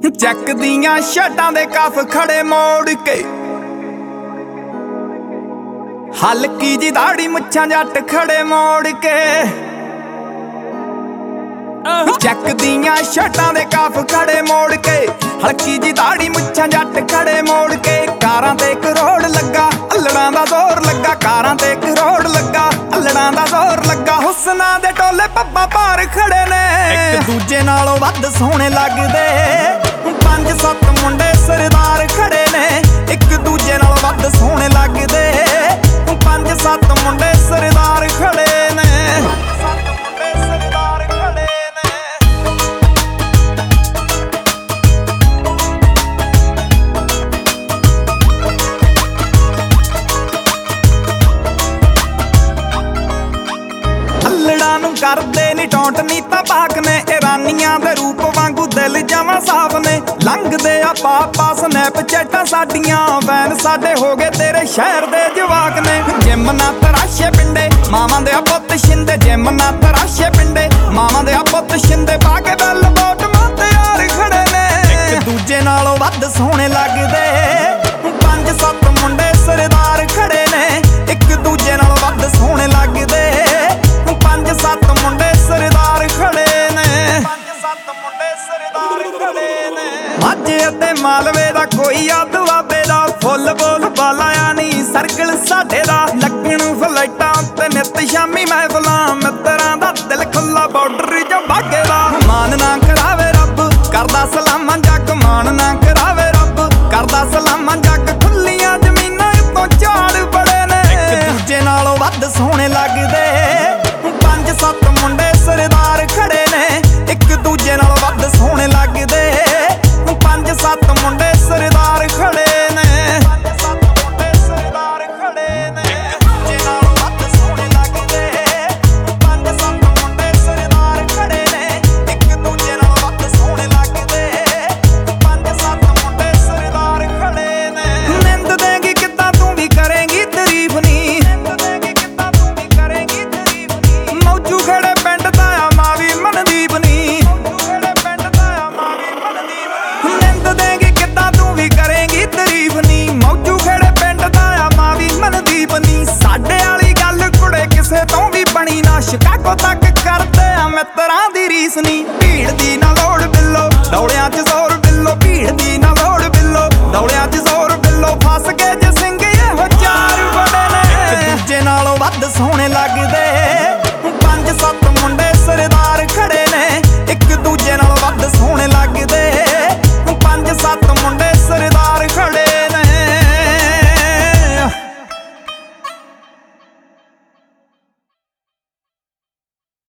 ਚੱਕਦੀਆਂ ਸ਼ਟਾਂ ਦੇ ਕਫ ਖੜੇ ਮੋੜ ਕੇ, ਹਲਕੀ ਜੀ ਦਾੜੀ ਮੁੱਛਾਂ ਜੱਟ ਖੜੇ ਮੋੜ ਕੇ। ਚੱਕਦੀਆਂ ਸ਼ਟਾਂ ਦੇ ਕਫ ਖੜੇ ਮੋੜ ਕੇ, ਹਲਕੀ ਜੀ ਦਾੜੀ ਮੁੱਛਾਂ ਜੱਟ ਖੜੇ ਮੋੜ ਕੇ। ਕਾਰਾਂ ਤੇ ਕਰੋੜ ਲੱਗਾ, ਅਲੜਾਂ ਦਾ ਜ਼ੋਰ ਲੱਗਾ। ਕਾਰਾਂ ਤੇ ਕਰੋੜ ਲੱਗਾ, ਅਲੜਾਂ ਦਾ ਜ਼ੋਰ ਲੱਗਾ। ਹੁਸਨਾਂ ਦੇ ਟੋਲੇ ਪੱਬਾਂ ਭਾਰ ਖੜੇ ਨੇ, ਇੱਕ ਦੂਜੇ ਨਾਲੋਂ ਵੱਧ ਸੋਹਣੇ ਲੱਗਦੇ। 5-7 ਮੁੰਡੇ ਸਰਦਾਰ ਖੜੇ ਨੇ, ਇੱਕ ਦੂਜੇ ਨਾਲੋਂ ਵੱਧ ਸੋਹਣੇ ਲੱਗਦੇ। 5-7 ਮੁੰਡੇ ਸਰਦਾਰ ਖੜੇ ਨੇ, 5-7 ਮੁੰਡੇ ਸਰਦਾਰ ਖੜੇ ਨੇ। ਅਲੜਾਂ ਨੂੰ ਕਰਦੇ ਨੀ ਟੌਂਟ ਨੀ ਤਾਂ ਬਾਕ ਨੇ, ਇਰਾਨੀਆਂ ਦੇ ਰੂਪ ਵਾਂਗੂ ਦਿਲ ਜਮਾਂ ਸਾਫ ਨੇ। ਲੰਘਦੇ ਆ ਪਾਪਾ ਸਨੈਪਚੈਟਾਂ ਸਾਡੀਆਂ, ਵੈਨ ਸਾਡੇ ਹੋ ਗਏ ਤੇਰੇ ਸ਼ਹਿਰ ਦੇ ਜਵਾਕ ਨੇ। ਜਿਮ ਨਾ ਤਰਾਸ਼ੇ ਪਿੰਡੇ ਮਾਵਾਂ ਦੇ ਆ ਪੁੱਤ ਸ਼ਿੰਦੇ, ਜਿਮ ਨਾ ਤਰਾਸ਼ੇ ਪਿੰਡੇ ਮਾਵਾਂ ਦੇ ਆ ਪੁੱਤ ਸ਼ਿੰਦੇ। ਪਾ ਕੇ ਬੈਲ ਬੋਟਮਾਂ ਤੇ ਯਾਰ ਖੜੇ ਨੇ, ਇੱਕ ਦੂਜੇ ਨਾਲੋਂ ਵੱਧ ਸੋਹਣੇ ਲੱਗਦੇ। 5-7 ਮੁੰਡੇ ਸਰਦਾਰ ਖੜੇ ਨੇ, ਇੱਕ ਦੂਜੇ ਨਾਲੋਂ ਵੱਧ ਸੋਹਣੇ ਲੱਗਦੇ। 5-7 ਮੁੰਡੇ ਸਰਦਾਰ ਖੜੇ ਨੇ, 5-7 ਮੁੰਡੇ ਸਰਦਾਰ ਖੜੇ ਨੇ। ਮਾਝੇ ਅਤੇ ਮਾਲਵੇ ਦਾ ਕੋਈ ਆ ਦੁਆਬੇ ਦਾ, ਫੁੱਲ ਬੋਲ ਬਾਲਾਇਆ ਨੀ ਸਰਕਲ ਸਾਡੇ ਦਾ। ਲੱਗਣ ਫਲਾਈਟਾਂ ਤੇ ਨਿੱਤ ਸ਼ਾਮੀ ਮਹਿਫਲਾਂ, ਮਿੱਤਰਾਂ ਦਾ ਦਿਲ ਖੁੱਲਾ ਬਾਰਡਰ ਜੋ ਬਾਗੇ ਦਾ। ਮਾਨ ਨਾ ਕਰਾਵੇ ਰੱਬ ਕਰਦਾ ਸਲਾਮਾਂ ਜੱਗ, ਮਾਨ ਨਾ ਕਰਾਵੇ ਰੱਬ ਕਰਦਾ ਸਲਾਮਾਂ ਜੱਗ। ਖੁੱਲੀਆਂ ਜ਼ਮੀਨਾਂ ਉੱਤੋਂ ਝਾੜ ਬੜੇ ਨੇ, ਇੱਕ ਦੂਜੇ ਨਾਲੋਂ ਵੱਧ ਸੋਹਣੇ ਲੱਗਦੇ। 5-7 ਮੁੰਡੇ ਸਰਦਾਰ ਖੜੇ ਨੇ, ਇੱਕ ਦੂਜੇ ਨਾਲੋਂ ਵੱਧ ਸੋਹਣੇ ਲੱਗਦੇ। 5-7 ਮੁੰਡੇ ਸਰਦਾਰ ਖੜੇ ਨੇ, 5-7 ਮੁੰਡੇ ਸਰਦਾਰ ਖੜੇ ਨੇ, ਇੱਕ ਦੂਜੇ ਨਾਲੋਂ ਵੱਧ ਸੋਹਣੇ ਲੱਗਦੇ। 5-7 ਮੁੰਡੇ ਸਰਦਾਰ ਖੜੇ ਨੇ, ਇੱਕ ਦੂਜੇ ਨਾਲੋਂ ਵੱਧ ਸੋਹਣੇ ਲੱਗਦੇ। 5-7 ਮੁੰਡੇ ਸਰਦਾਰ ਖੜੇ ਨੇ। ਨਿੰਦ ਦੇਂਗੀ ਕਿੱਦਾਂ ਤੂੰ ਵੀ ਕਰੇਂਗੀ ਤਾਰੀਫ ਨੀ, ਨਿੰਦ ਦੇਂਗੀ ਕਿੱਦਾਂ ਤੂੰ ਵੀ ਕਰੇਂਗੀ ਤਾਰੀਫ ਨੀ। ਮੌਜੂ ਖੜੇ ਪਿੰਡ ਦਾ ਆ ਮਾਵੀ ਮਨਦੀਪ ਨੀ, ਮੌਜੂ ਖੜੇ ਪਿੰਡ ਦਾ ਆ ਮਾਵੀ ਮਨਦੀਪ ਨੀ। ਨਿੰਦ ਦੇਂਗੀ ਕਿੱਦਾਂ ਤੂੰ ਵੀ ਕਰੇਂਗੀ ਤਾਰੀਫ ਨੀ, ਮੌਜੂ ਖੜੇ ਪਿੰਡ ਦਾ ਆ ਮਾਵੀ ਮਨਦੀਪ ਨੀ। ਸਾਡੇ ਵਾਲੀ ਗੱਲ ਕੁੜੇ ਕਿਸੇ ਤੋਂ ਵੀ ਬਣੀ ਨਾ, ਸ਼ਿਕਾਗੋ ਤੱਕ ਕਰਦੇ ਆ ਮਿੱਤਰਾਂ ਦੀ ਰੀਸ ਨੀ। ਭੀੜ ਦੀ ਨਾ ਲੋੜ ਬਿੱਲੋ ਦੌੜਿਆਂ 'ਚ ਜ਼ੋਰ ਬਿੱਲੋ, ਭੀੜ ਦੀ ਨਾ ਲੋੜ ਬਿੱਲੋ ਦੌੜਿਆਂ 'ਚ ਜ਼ੋਰ ਬਿੱਲੋ। ਫਸ ਗਏ ਜੇ ਸਿੰਘ ਇਹੋ ਚਾਰ ਬੜੇ ਨੇ, ਇੱਕ ਦੂਜੇ ਨਾਲੋਂ ਵੱਧ ਸੋਹਣੇ ਲੱਗਦੇ। 5-7 ਮੁੰਡੇ ਸਰਦਾਰ